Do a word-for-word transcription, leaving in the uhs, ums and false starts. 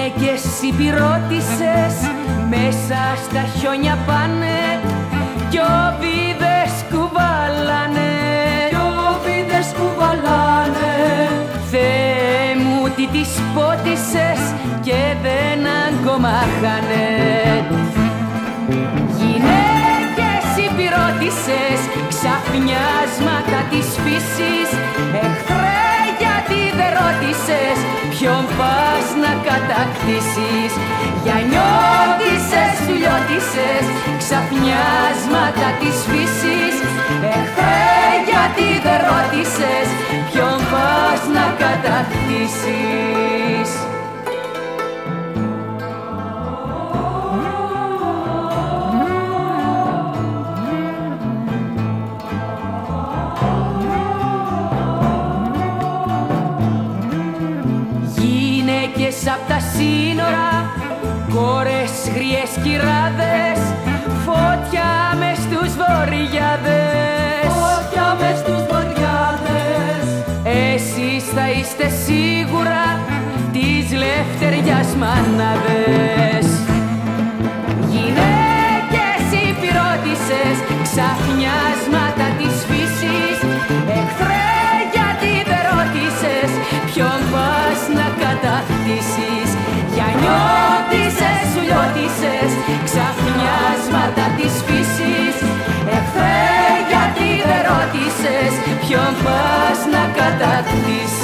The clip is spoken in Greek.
Γυναίκες υπηρώτησες μέσα στα χιόνια πάνε κι οβίδες κουβαλάνε, κι οβίδες κουβαλάνε. Θεέ μου τι τις πότισες και δεν αγκομάχανε. Γυναίκες υπηρώτησες ξαφνιάσματα της φύσης, εχθρέ γιατί δεν ρώτησες ποιον πας να κατακτήσεις. Για νιώτησες, φιλιώτησες ξαφνιάσματα της φύσης, εχθρέ γιατί δεν ρώτησες ποιον πας να κατακτήσεις. Γυναίκες απ' τα σύνορα, κόρες γριές κυράδες, φώτια μες στους βοριάδες, φώτια μες στους βοριάδες. Εσείς θα είστε σίγουρα της λευτεριάς μάναδες. Γυναίκες υπηρώτησες ξαφνιάσματα της φύσης, εχθρέ γιατί δεν ρώτησες ποιον πας να κατακτήσεις. Για νιώτησες, σου λιώτησες ξαφνιάσματα της φύσης, εχθρέ γιατί δεν ρώτησες ποιον πας να κατακτήσεις.